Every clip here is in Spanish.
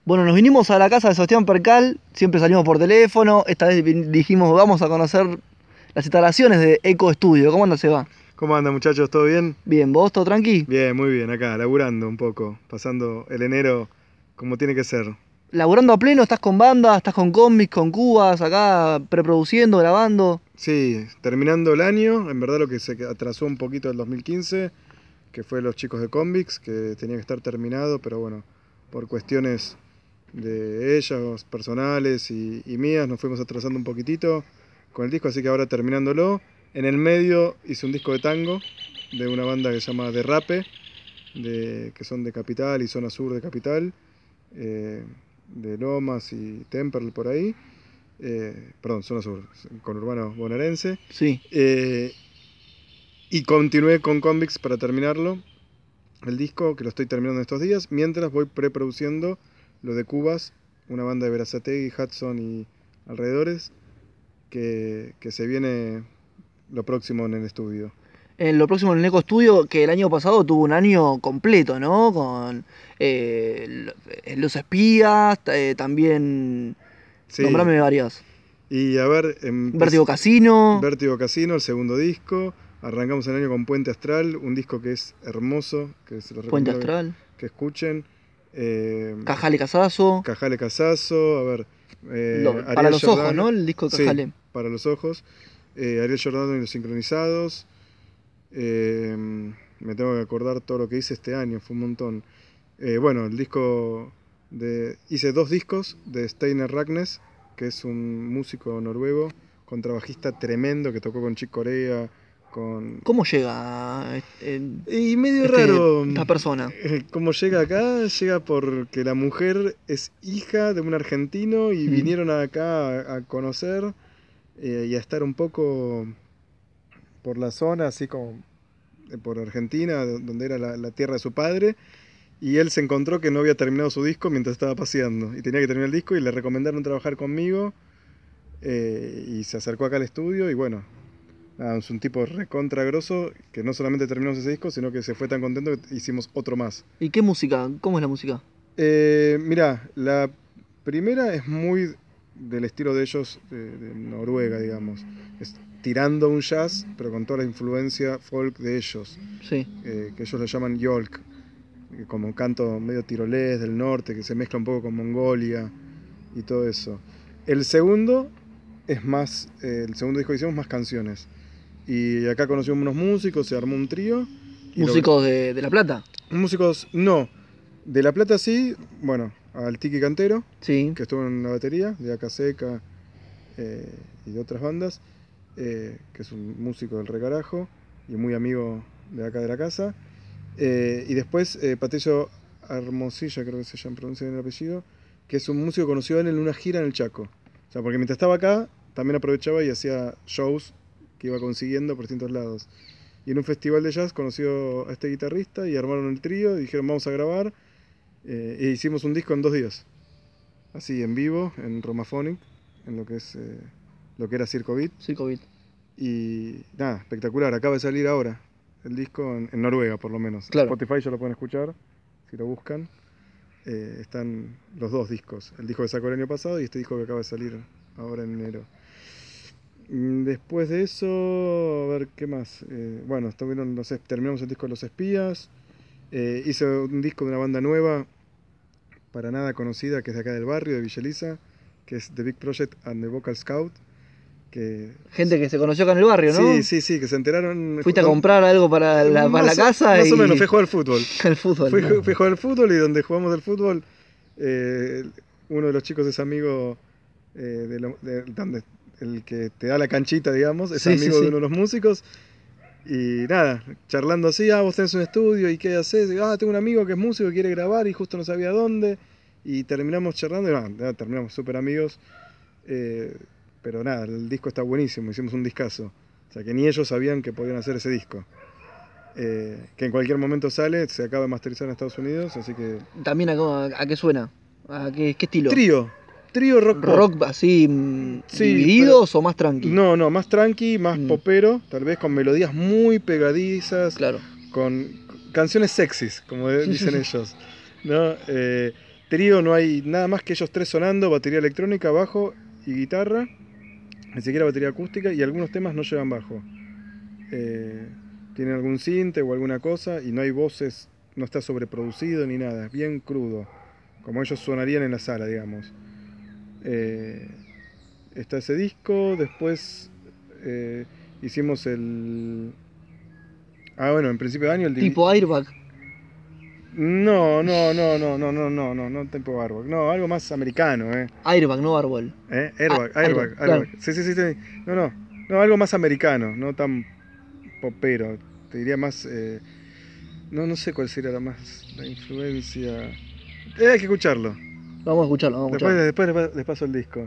Bueno, nos vinimos a la casa de Sebastián Percal, siempre salimos por teléfono, esta vez dijimos vamos a conocer las instalaciones de Eco Studio. ¿Cómo anda, Seba? ¿Cómo andan, muchachos? ¿Todo bien? Bien, ¿vos todo tranqui? Bien, muy bien, acá, laburando un poco, pasando el enero como tiene que ser. Laburando a pleno, estás con banda, estás con cómics, con cubas, acá preproduciendo, grabando. Sí, terminando el año, en verdad lo que se atrasó un poquito del 2015, que fue Los Chicos de Convicts, que tenía que estar terminado, pero bueno, por cuestiones de ellos, personales y mías, nos fuimos atrasando un poquitito con el disco, así que ahora terminándolo. En el medio hice un disco de tango de una banda que se llama Derrape, que son de Capital y zona sur de Capital, de Lomas y Temperley por ahí. Perdón, zona sur, conurbano bonaerense. Sí. Y continué con Convicts para terminarlo, el disco, que lo estoy terminando estos días, mientras voy preproduciendo lo de Cubas, una banda de Berazategui, Hudson y alrededores, que se viene lo próximo en el estudio. En lo próximo en el Eco Studio, que el año pasado tuvo un año completo, ¿no? Con Los Espías, también... Sí, Nombrame varias. y a ver... Vértigo Casino. Vértigo Casino, el segundo disco. Arrancamos el año con Puente Astral, un disco que es hermoso, que se los Puente recomiendo Astral. que escuchen. Cajale Casazo. Cajale Casazo, a ver... Para los Giordano, ojos, ¿no? El disco de Cajale. Sí, para los ojos. Ariel Giordano y los Sincronizados. Me tengo que acordar todo lo que hice este año, fue un montón. Bueno, el disco hice 2 discos de Steinar Ragnes, que es un músico noruego, contrabajista tremendo que tocó con Chick Corea, con... ¿Cómo llega Y medio raro esta persona? Cómo llega acá, llega porque la mujer es hija de un argentino y vinieron acá a conocer y a estar un poco por la zona, así como por Argentina, donde era la tierra de su padre, y él se encontró que no había terminado su disco mientras estaba paseando, y tenía que terminar el disco, y le recomendaron trabajar conmigo, y se acercó acá al estudio, y bueno, nada, es un tipo recontra grosso, que no solamente terminamos ese disco, sino que se fue tan contento que hicimos otro más. ¿Y qué música? ¿Cómo es la música? Mirá, la primera es muy del estilo de ellos, de Noruega, digamos. Es tirando un jazz, pero con toda la influencia folk de ellos. Sí. Que ellos lo llaman yolk, como canto medio tirolés del norte, que se mezcla un poco con Mongolia y todo eso. El segundo es más, el segundo disco que hicimos, más canciones. Y acá conocimos unos músicos, se armó un trío. ¿Músicos de La Plata? Músicos, no. De La Plata sí, bueno, al Tiki Cantero, Sí. que estuvo en la batería, de Aca Seca y de otras bandas, que es un músico del recarajo y muy amigo de acá de la casa. Y después Patricio Hermosilla, creo que se llama, pronuncia bien el apellido, que es un músico conocido en una gira en el Chaco. O sea, porque mientras estaba acá, también aprovechaba y hacía shows que iba consiguiendo por distintos lados. Y en un festival de jazz conoció a este guitarrista y armaron el trío y dijeron vamos a grabar. E hicimos un disco en 2 días. Así, en vivo, en Romaphonic, en lo que es lo que era Circo Beat. Circo Beat. Y nada, espectacular. Acaba de salir ahora el disco en Noruega, por lo menos. Claro. Spotify ya lo pueden escuchar, si lo buscan. Están los 2 discos. El disco que sacó el año pasado y este disco que acaba de salir ahora en enero. Después de eso, a ver qué más. Bueno, no sé, terminamos el disco de Los Espías. Hice un disco de una banda nueva, para nada conocida, que es de acá del barrio, de Villa Elisa, que es The Big Project and the Vocal Scout. Gente que se conoció acá en el barrio, ¿no? Sí, que se enteraron. Fuiste a comprar algo para la casa más y... o menos, fui a jugar al fútbol. El fútbol. Fui a jugar al fútbol y donde jugamos al fútbol, uno de los chicos es amigo donde el que te da la canchita, digamos, es amigo de uno de los músicos. Y nada, charlando así, vos tenés un estudio y qué haces, tengo un amigo que es músico y quiere grabar y justo no sabía dónde. Y terminamos charlando y terminamos súper amigos. Pero nada, el disco está buenísimo, hicimos un discazo. O sea que ni ellos sabían que podían hacer ese disco. Que en cualquier momento sale, se acaba de masterizar en Estados Unidos, así que... ¿También a qué suena? ¿A qué estilo? Trío rock pop. ¿Rock así divididos pero, o más tranqui? No, más tranqui, más popero, tal vez con melodías muy pegadizas. Claro. Con canciones sexys, como dicen ellos, ¿no? trío no hay nada más que ellos tres sonando, batería electrónica, bajo y guitarra, ni siquiera batería acústica, y algunos temas no llevan bajo. Tienen algún cinte o alguna cosa y no hay voces, no está sobreproducido ni nada, es bien crudo, como ellos sonarían en la sala, digamos. Está ese disco, después hicimos el... bueno, en principio de año el Tipo Airbag. No, tipo Airbag, no, algo más americano, Airbag, no Barbol. Airbag. Claro. Sí. No, algo más americano, no tan popero, te diría más, no sé cuál sería la influencia. Hay que escucharlo. Vamos a escucharlo, Después les paso el disco.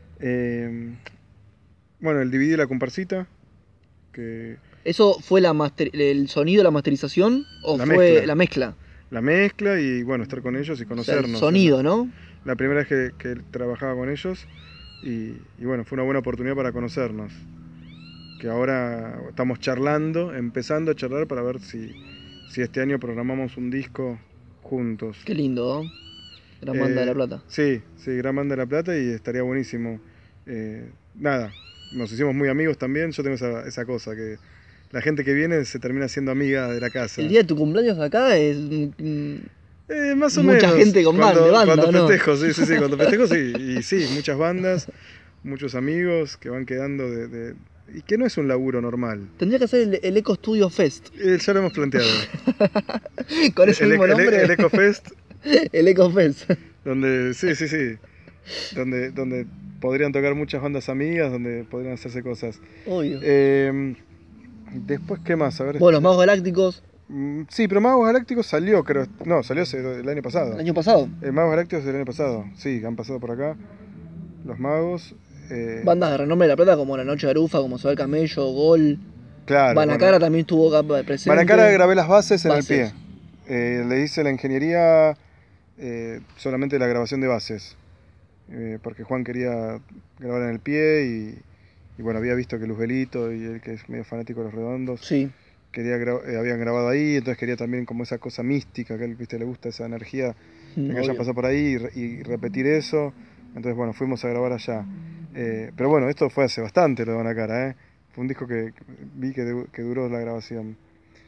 Bueno, el DVD de la comparsita, que... ¿Eso fue el sonido, la masterización o La fue mezcla. la mezcla? La mezcla y bueno, estar con ellos y conocernos. O sea, el sonido, ¿no? La primera vez que trabajaba con ellos y bueno, fue una buena oportunidad para conocernos. Que ahora estamos charlando, empezando a charlar para ver si este año programamos un disco juntos. Qué lindo, ¿no? Gran Banda de La Plata. Sí, Gran Banda de La Plata y estaría buenísimo. Nada, nos hicimos muy amigos también. Yo tengo esa cosa, que la gente que viene se termina siendo amiga de la casa. El día de tu cumpleaños acá es... más o mucha menos. gente con banda, cuando ¿no? festejo, sí, cuando festejo sí. Y sí, muchas bandas, muchos amigos que van quedando y que no es un laburo normal. Tendría que hacer el Eco Studio Fest. Ya lo hemos planteado. Con ese mismo nombre. El Eco Fest. El Eco Fest. Donde, sí. Donde podrían tocar muchas bandas amigas, donde podrían hacerse cosas. Obvio. Después, ¿qué más? A ver, Bueno, los Magos Galácticos. Sí, pero Magos Galácticos salió, creo. No, salió el año pasado. ¿El año pasado? Magos Galácticos del año pasado. Sí, han pasado por acá. Los Magos. Bandas de renombre de La Plata como La Noche de Arufa, como Se va el Camello, Gol. Claro. Banacara también estuvo acá presente. Banacara grabé las bases en el pie. Le hice la ingeniería solamente la grabación de bases. Porque Juan quería grabar en el pie y bueno, había visto que Luzbelito y él, que es medio fanático de Los Redondos, sí, habían grabado ahí, entonces quería también como esa cosa mística, que a él, viste, le gusta esa energía, que hayan pasado por ahí y repetir eso. Entonces bueno, fuimos a grabar allá. Pero bueno, esto fue hace bastante lo de Banacara, fue un disco que vi que duró la grabación.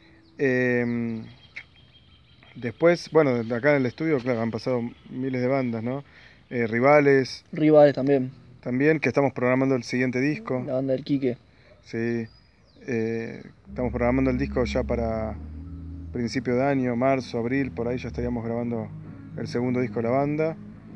Después, bueno, acá en el estudio, claro, han pasado miles de bandas, ¿no? Rivales también, que estamos programando el siguiente disco. La banda del Quique. Sí, estamos programando el disco ya para principio de año, marzo, abril, por ahí ya estaríamos grabando el segundo disco de la banda.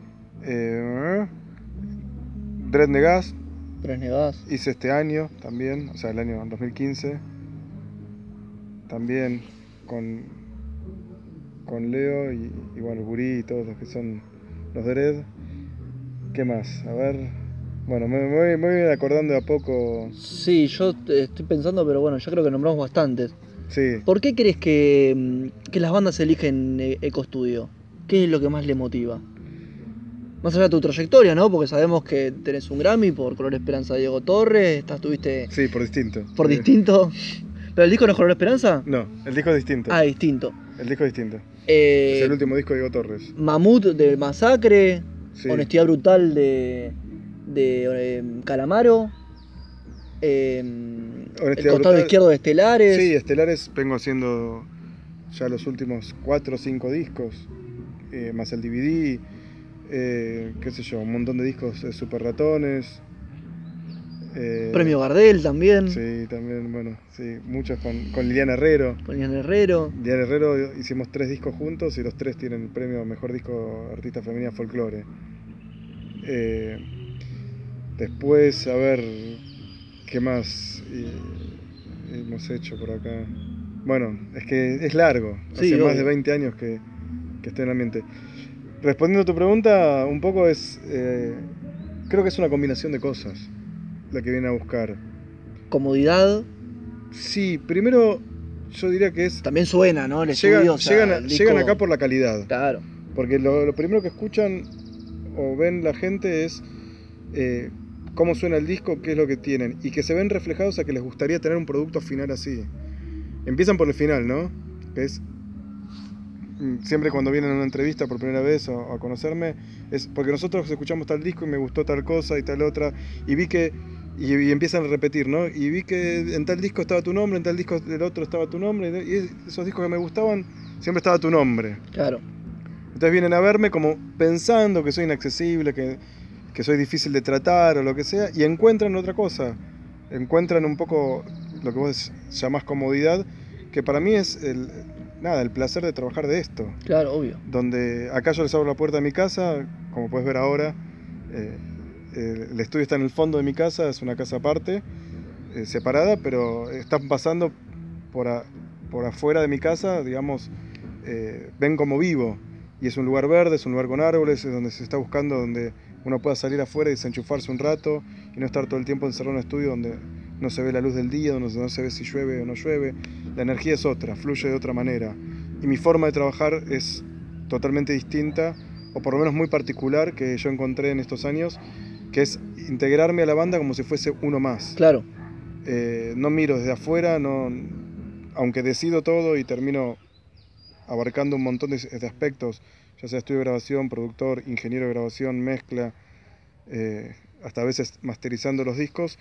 Dread Negas hice este año también, o sea, el año 2015, también con Leo y bueno, el Gurí y todos los que son los Dread. ¿Qué más? A ver. Bueno, me voy acordando de a poco. Sí, yo estoy pensando, pero bueno, yo creo que nombramos bastantes. Sí. ¿Por qué crees que las bandas eligen Eco Studio? ¿Qué es lo que más le motiva? Más allá de tu trayectoria, ¿no? Porque sabemos que tenés un Grammy por Color Esperanza de Diego Torres, estuviste... Sí, por distinto. Por distinto. ¿Pero el disco no es Color Esperanza? No, el disco es distinto. Ah, distinto. El disco es distinto. Es el último disco de Diego Torres. Mamut de Masacre. Sí. Honestidad Brutal de Calamaro. El costado izquierdo de Estelares. Sí, Estelares vengo haciendo ya los últimos 4 o 5 discos, más el DVD, qué sé yo, un montón de discos de Super Ratones. Premio Gardel también. Sí, también, bueno, sí, muchos con Liliana Herrero. Liliana Herrero hicimos 3 discos juntos y los 3 tienen el premio Mejor Disco Artista Femenina Folclore. Después, a ver, ¿qué más hemos hecho por acá? Bueno, es que es largo, sí, hace más de 20 años que estoy en el ambiente. Respondiendo a tu pregunta, un poco creo que es una combinación de cosas la que viene a buscar. ¿Comodidad? Sí, primero yo diría que es... También suena, ¿no? El estudio, llegan acá por la calidad. Claro. Porque lo primero que escuchan o ven la gente es cómo suena el disco, qué es lo que tienen, y que se ven reflejados a que les gustaría tener un producto final así. Empiezan por el final, ¿no? Que es siempre cuando vienen a una entrevista por primera vez o a conocerme, es porque nosotros escuchamos tal disco y me gustó tal cosa y tal otra, y vi que, y empiezan a repetir, ¿no? Y vi que en tal disco estaba tu nombre, en tal disco del otro estaba tu nombre, y esos discos que me gustaban, siempre estaba tu nombre. Claro. Entonces vienen a verme como pensando que soy inaccesible, que soy difícil de tratar o lo que sea, y encuentran otra cosa, encuentran un poco lo que vos llamás comodidad, que para mí es el placer de trabajar de esto. Claro, obvio. Donde acá yo les abro la puerta de mi casa, como puedes ver ahora, el estudio está en el fondo de mi casa, es una casa aparte, separada, pero están pasando por afuera de mi casa, digamos, ven como vivo. Y es un lugar verde, es un lugar con árboles, es donde se está buscando, donde uno pueda salir afuera y desenchufarse un rato y no estar todo el tiempo encerrado en un estudio donde no se ve la luz del día, donde no se ve si llueve o no llueve. La energía es otra, fluye de otra manera. Y mi forma de trabajar es totalmente distinta, o por lo menos muy particular, que yo encontré en estos años, que es integrarme a la banda como si fuese uno más. Claro. No miro desde afuera, no, aunque decido todo y termino abarcando un montón de aspectos, ya sea estudio de grabación, productor, ingeniero de grabación, mezcla, hasta a veces masterizando los discos,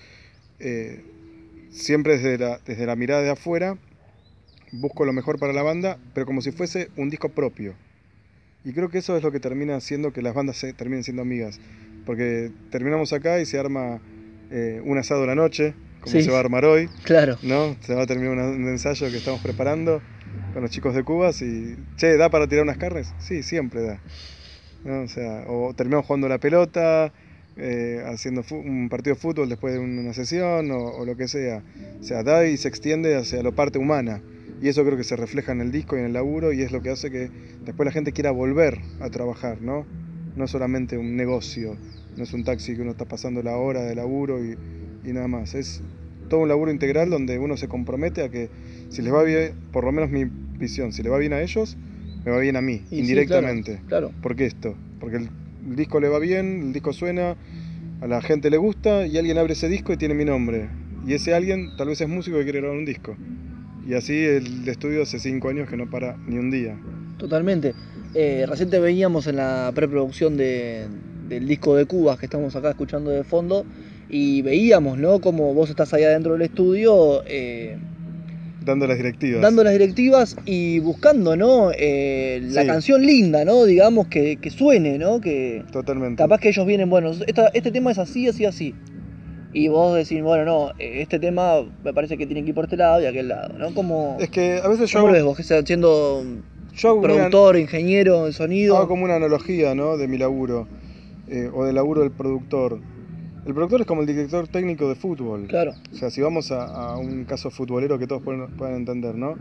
siempre desde la mirada de afuera, busco lo mejor para la banda, pero como si fuese un disco propio. Y creo que eso es lo que termina haciendo que las bandas terminen siendo amigas, porque terminamos acá y se arma un asado a la noche, como Sí. se va a armar hoy, Claro. ¿no? Se va a terminar un ensayo que estamos preparando con los chicos de Cubas y, che, ¿da para tirar unas carnes? Sí, siempre da, ¿no? O sea, o terminamos jugando la pelota, haciendo un partido de fútbol después de una sesión o lo que sea. O sea, da y se extiende hacia la parte humana. Y eso creo que se refleja en el disco y en el laburo, y es lo que hace que después la gente quiera volver a trabajar, ¿no? No es solamente un negocio, no es un taxi que uno está pasando la hora de laburo y nada más. Es todo un laburo integral donde uno se compromete a que si les va bien, por lo menos mi visión, si le va bien a ellos, me va bien a mí, Y indirectamente. Sí, claro. ¿Por qué esto? Porque el disco le va bien, el disco suena, a la gente le gusta y alguien abre ese disco y tiene mi nombre. Y ese alguien tal vez es músico que quiere grabar un disco. Y así el estudio hace 5 años que no para ni un día. Totalmente. Recién te veíamos en la preproducción del disco de Cubas que estamos acá escuchando de fondo y veíamos, ¿no? Como vos estás ahí adentro del estudio dando las directivas. Dando las directivas y buscando, ¿no? La canción linda, ¿no? Digamos que suene, ¿no? Que totalmente. Capaz que ellos vienen, bueno, este tema es así, así, así. Y vos decís, bueno, no, este tema me parece que tiene que ir por este lado y aquel lado, ¿no? Como, es que a veces yo... ¿Cómo lo ves vos? Que sea siendo productor, ingeniero en sonido. Hago como una analogía, ¿no? De mi laburo, o del laburo del productor. El productor es como el director técnico de fútbol. Claro. O sea, si vamos a un caso futbolero que todos puedan entender, ¿no?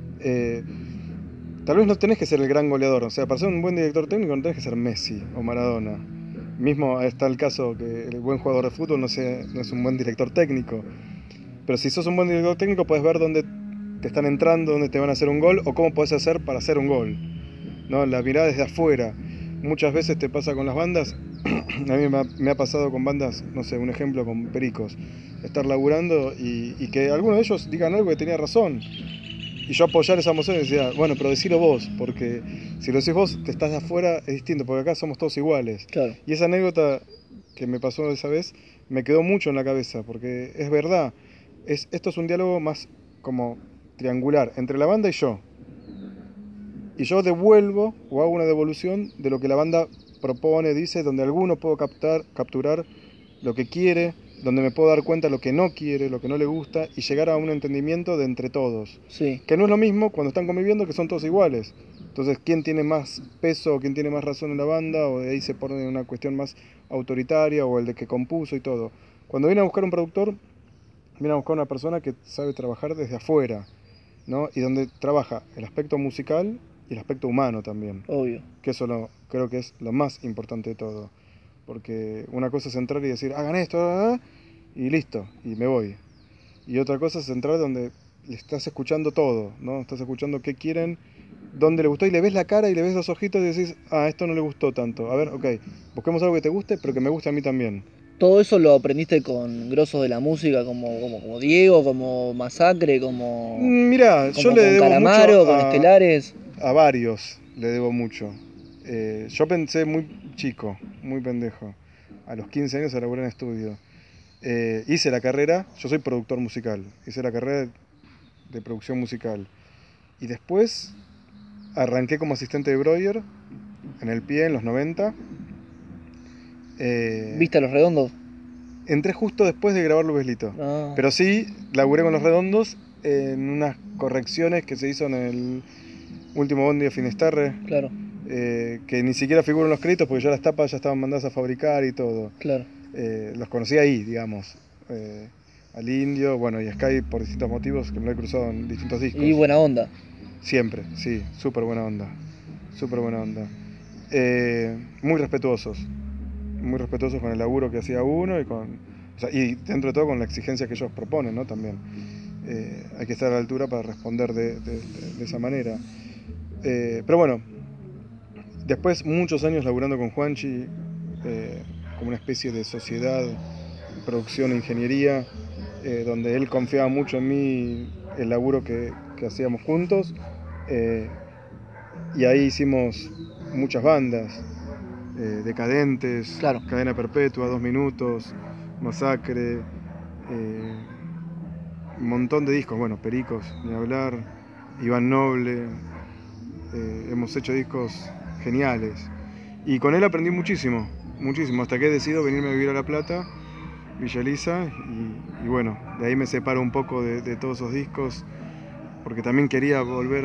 Tal vez no tenés que ser el gran goleador. O sea, para ser un buen director técnico no tenés que ser Messi o Maradona. Mismo está el caso que el buen jugador de fútbol no es un buen director técnico. Pero si sos un buen director técnico podés ver dónde te están entrando, dónde te van a hacer un gol o cómo podés hacer para hacer un gol, ¿no? La mirada desde afuera. Muchas veces te pasa con las bandas, a mí me ha pasado con bandas, no sé, un ejemplo con Pericos, estar laburando y que algunos de ellos digan algo que tenía razón. Y yo apoyar esa emoción y decía, bueno, pero decilo vos, porque si lo decís vos, te estás de afuera, es distinto, porque acá somos todos iguales. Claro. Y esa anécdota que me pasó esa vez me quedó mucho en la cabeza, porque es verdad, esto es un diálogo más como triangular entre la banda y yo. Y yo devuelvo o hago una devolución de lo que la banda propone, dice, donde alguno puedo capturar lo que quiere, donde me puedo dar cuenta de lo que no quiere, lo que no le gusta y llegar a un entendimiento de entre todos. Sí. Que no es lo mismo cuando están conviviendo, que son todos iguales. Entonces, ¿quién tiene más peso o quién tiene más razón en la banda? O de ahí se pone una cuestión más autoritaria o el de que compuso y todo. Cuando viene a buscar un productor, viene a buscar una persona que sabe trabajar desde afuera, ¿no? Y donde trabaja el aspecto musical y el aspecto humano también. Obvio. Que eso creo que es lo más importante de todo. Porque una cosa es entrar y decir, hagan esto, y listo, y me voy. Y otra cosa es entrar donde le estás escuchando todo, ¿no? Estás escuchando qué quieren, dónde le gustó, y le ves la cara y le ves los ojitos y decís, esto no le gustó tanto. A ver, ok, busquemos algo que te guste, pero que me guste a mí también. ¿Todo eso lo aprendiste con grosos de la música como Diego, como Masacre, como... Mirá, yo le debo Calamaro, mucho con Estelares? A varios. le debo mucho. Yo pensé muy chico, muy pendejo. A los 15 años laburé en estudio. Hice la carrera, yo soy productor musical, hice la carrera de producción musical. Y después arranqué como asistente de Breuer en el pie en los 90. ¿Viste a Los Redondos? Entré justo después de grabar Lubeslito. Ah. Pero sí, laburé con Los Redondos en unas correcciones que se hizo en el último Bondi de Finisterre. Claro, Que ni siquiera figuran los créditos porque ya las tapas ya estaban mandadas a fabricar y todo. claro. Los conocí ahí, digamos. Al Indio, bueno, y a Sky por distintos motivos que me lo he cruzado en distintos discos. Y buena onda. Siempre, sí, súper buena onda. Súper buena onda. Muy respetuosos con el laburo que hacía uno y y dentro de todo con la exigencia que ellos proponen, ¿no? También hay que estar a la altura para responder de esa manera. Pero bueno, después muchos años laburando con Juanchi, como una especie de sociedad, producción e ingeniería, donde él confiaba mucho en mí, el laburo que hacíamos juntos, y ahí hicimos muchas bandas. Decadentes, Claro. Cadena Perpetua, 2 Minutos, Masacre, un montón de discos, bueno, Pericos, ni hablar, Iván Noble, hemos hecho discos geniales. Y con él aprendí muchísimo, hasta que he decidido venirme a vivir a La Plata, Villa Elisa, y bueno, de ahí me separo un poco de todos esos discos, porque también quería volver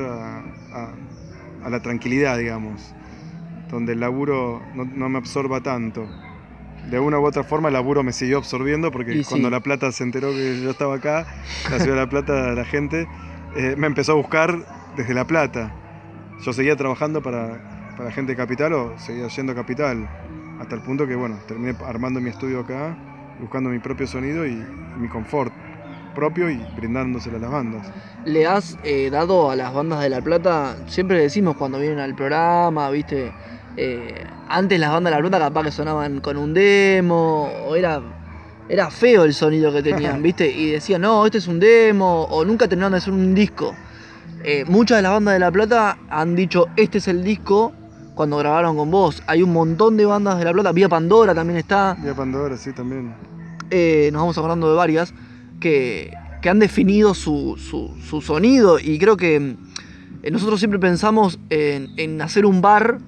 a la tranquilidad, digamos, donde el laburo no me absorba tanto. De una u otra forma el laburo me siguió absorbiendo porque cuando La Plata se enteró que yo estaba acá, la ciudad de La Plata, la gente me empezó a buscar desde La Plata. Yo seguía trabajando para gente de Capital o seguía yendo a Capital, hasta el punto que bueno, terminé armando mi estudio acá, buscando mi propio sonido y mi confort propio y brindándoselo a las bandas. ¿Le has dado a las bandas de La Plata? Siempre decimos cuando vienen al programa, ¿viste? Antes las bandas de La Plata capaz que sonaban con un demo, o era feo el sonido que tenían, ¿viste? Y decían, no, este es un demo, o nunca terminaron de hacer un disco. Muchas de las bandas de La Plata han dicho, este es el disco, cuando grabaron con vos. Hay un montón de bandas de La Plata, Vía Pandora también está. Vía Pandora, sí, también. Nos vamos acordando de varias, que han definido su sonido, y creo que nosotros siempre pensamos en hacer un bar,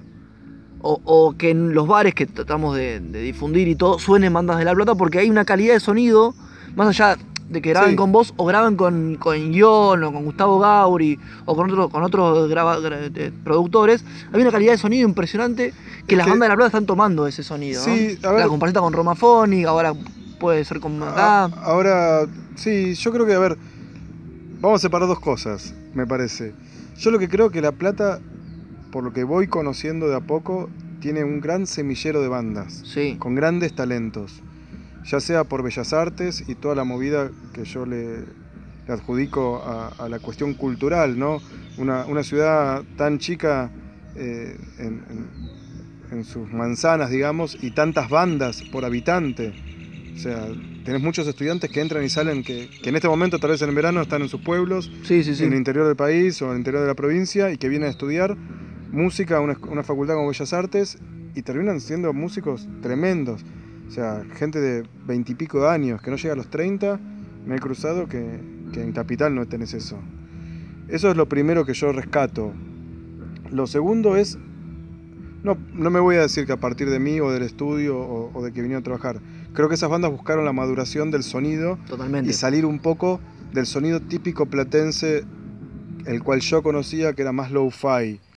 o que en los bares que tratamos de difundir y todo suenen bandas de La Plata, porque hay una calidad de sonido, más allá de que graben con vos o graben con Ion o con Gustavo Gauri o con otros productores, hay una calidad de sonido impresionante que las bandas de La Plata están tomando ese sonido, sí, ¿no? A ver, la compartita con Romafonic, ahora puede ser con acá. Ahora, sí, yo creo que, a ver, vamos a separar dos cosas, me parece. Yo lo que creo que La Plata, por lo que voy conociendo de a poco, tiene un gran semillero de bandas, sí, con grandes talentos, ya sea por Bellas Artes y toda la movida que yo le adjudico a la cuestión cultural, ¿no? Una ciudad tan chica en sus manzanas, digamos, y tantas bandas por habitante. O sea, tenés muchos estudiantes que entran y salen, que en este momento, tal vez en el verano, están en sus pueblos, sí. en el interior del país o en el interior de la provincia, y que vienen a estudiar música a una facultad como Bellas Artes, y terminan siendo músicos tremendos. O sea, gente de 20 y pico de años, que no llega a los 30, me he cruzado que en Capital no tenés eso. Eso es lo primero que yo rescato. Lo segundo es, no me voy a decir que a partir de mí o del estudio o de que vinieron a trabajar. Creo que esas bandas buscaron la maduración del sonido. Totalmente. Y salir un poco del sonido típico platense, el cual yo conocía, que era más lo-fi.